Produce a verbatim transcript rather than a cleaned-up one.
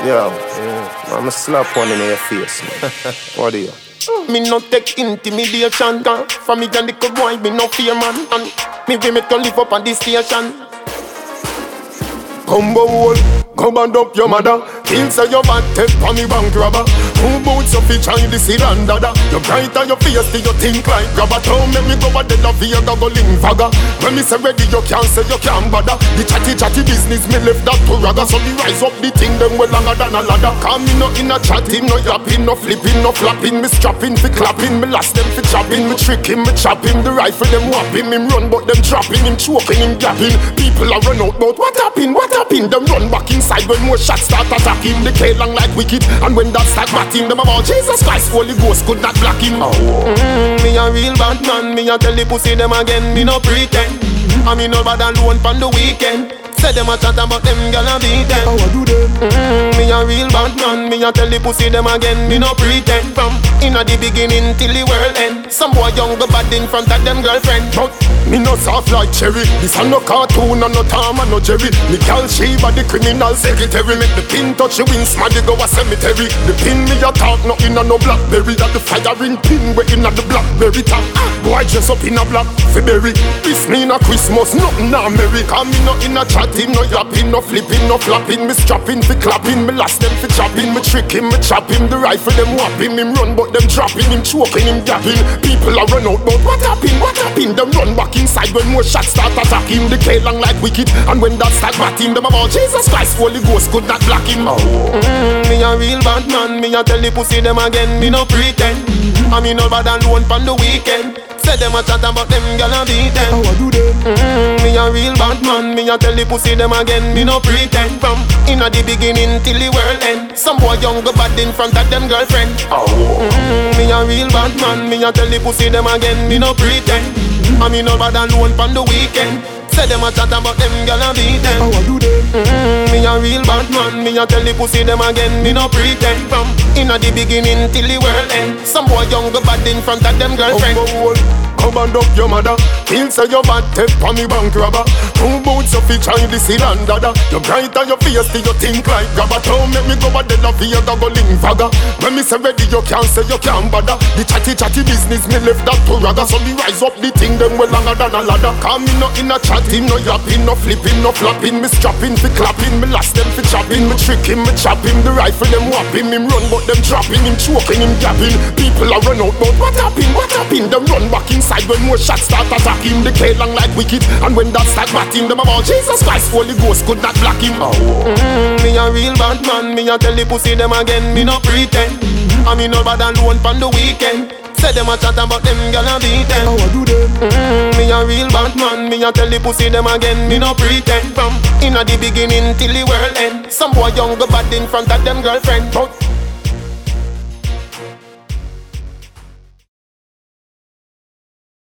Yo, yeah. I'ma slap one in your face, man. What do you? Me no take intimidation, girl. From me and the good boy, me no fear, man. And me we make you live up on this station. Combo wall, come and up your mother. Kill say your bad take for me bank robber. Who boots up each eye the seed and dada. You bright on your face till you think like grabber. Don't make me go a dead of your go link fagger. When me say ready you can't say you can't bother. The chatty chatty business me left that to ragga. So me rise up the thing them well longer than a ladder. Cause me no in a chatting, no yapping, no flipping, no flapping. Me strapping fi clapping, me last them fi chopping. Me tricking, me chopping. The rifle them whopping. Him run but them trapping. Him choking, him gapping. People are run out but what happened, what happened? Them run back inside when more shots start attacking. They K long like wicked, and when that start batting, them about Jesus Christ, Holy Ghost could not block him. Oh. Mm, me a real bad man, me a tell the pussy them again, me no pretend. I me no bad alone pon the weekend. Say them a chat about them gonna beat them. How I do them? Mm, me a real bad man, me a tell the pussy them again, me no pretend. From inna the beginning till the world end. Some boy young go bad in front of them girlfriend, but me no soft like cherry. This a no cartoon and no Tom and no Jerry. Me call Sheba the criminal secretary. Make the pin touch the wing, smaddy go a cemetery. The pin me a talk no inna no blackberry. That the firing pin we inna the blackberry top. Boy dress up in a black February. This me na Christmas, nothing na merry. Cause me no inna chatting, no yapping, no flipping, no flapping. Me strapping fi clapping, me last them fi chopping. Me tricking, me chopping. The rifle them whopping. Him run but them dropping. Him choking, him gapping. People a run out but what happened, what happened? Them run back inside when more shots start attacking. The K long like wicked, and when that start batting, them about Jesus Christ, Holy Ghost could not block him. Oh. Mm, me a real bad man, me a tell the pussy them again, me no pretend. I me no bad alone pon the weekend. Say them a chat about them gonna beat them. How I do them? Mm, me a real bad man, me a tell the pussy them again, me no pretend. From inna the beginning till the world end. Some boy young go bad in front of them girlfriend. Oh. Mm, me a real bad man, me a tell the pussy them again, me no pretend. I me no bad alone pon the weekend. Say them a chat about them gonna beat them. How I do them? Mm, me a real bad man, me a tell the pussy them again, me no pretend. From inna the beginning till the world end. Some boy young go bad in front of them girlfriend. Oh, come and up your mother. Kill say your bad take for me bank robber. Two boots of each eye the seed and dada. You bright on your face till you think like grabber. Don't make me go a dead of your go link fagger. When me say ready you can't say you can't bother. The chatty chatty business me left that to ragga. So me rise up the thing them well longer than a ladder. Cause me no in a chatting, no yapping, no flipping, no flapping. Me strapping fi clapping, me last them fi chopping. Me tricking, me chopping. The rifle them whopping. Him run but them dropping. Him choking, him gapping. People are run out but what happened, what happened? Them run back inside when more shots start attacking. The K long like wicked, and when that start batting, them about Jesus Christ, Holy Ghost could not block him. Oh. Mm, me a real bad man, me a tell the pussy them again, me no pretend. I me no bad alone pon the weekend. Say them a chat about them gonna beat them. How I do them? Mm, me a real bad man, me a tell the pussy them again, me no pretend. From inna the beginning till the world end. Some boy young go bad in front of them girlfriend, but